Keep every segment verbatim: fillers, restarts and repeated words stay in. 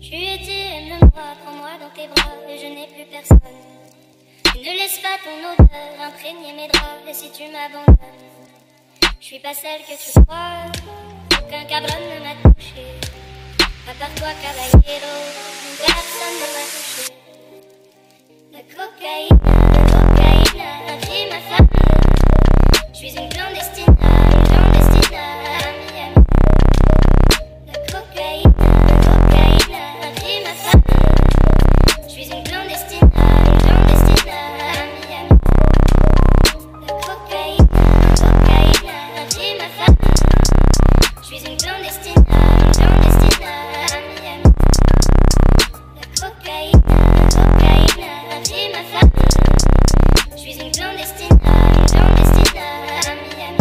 Tu étais, aime-moi, prends-moi dans tes bras, et je n'ai plus personne. Tu ne laisses pas ton odeur imprégner mes draps, et si tu m'abandonnes, je suis pas celle que tu crois, aucun cabron ne m'a touché. À part toi, caballero, personne ne m'a touché. La cocaïne, la cocaïne a pris ma famille. Je suis une clandestine, une clandestine à Miami. La cocaïne, la cocaïne a pris ma famille. Je suis une clandestine, une clandestine à Miami. La cocaïne, la cocaïne a pris ma famille. Je suis une clandestine, une clandestine à Miami. La cocaïne, la cocaïne a pris ma famille. Je suis une clandestine, une clandestine à Miami.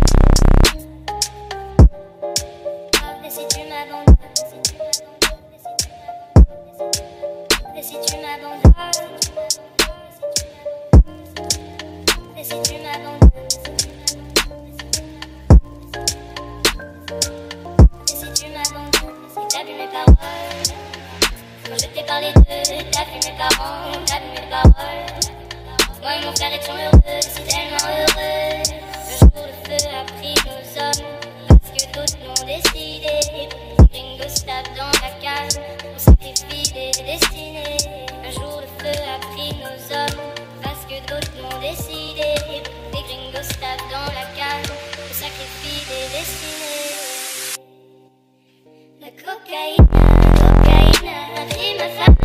Et si tu m'abandonnes, et si tu m'abandonnes, et si tu m'abandonnes, et si tu m'abandonnes, si t'as vu mes paroles, quand je t'ai parlé d'eux, t'as vu mes parents, t'as vu mes paroles. Moi et mon frère étions heureux, si tellement heureux. Le jour le feu a pris nos hommes, parce que d'autres l'ont décidé. Gringo stable dans la cave, on sacrifie des destinées. Un jour le feu a pris nos hommes, parce que d'autres l'ont décidé. Les gringos stable dans la cave, on sacrifie des destinées. La cocaïne, la cocaïne a pris ma femme.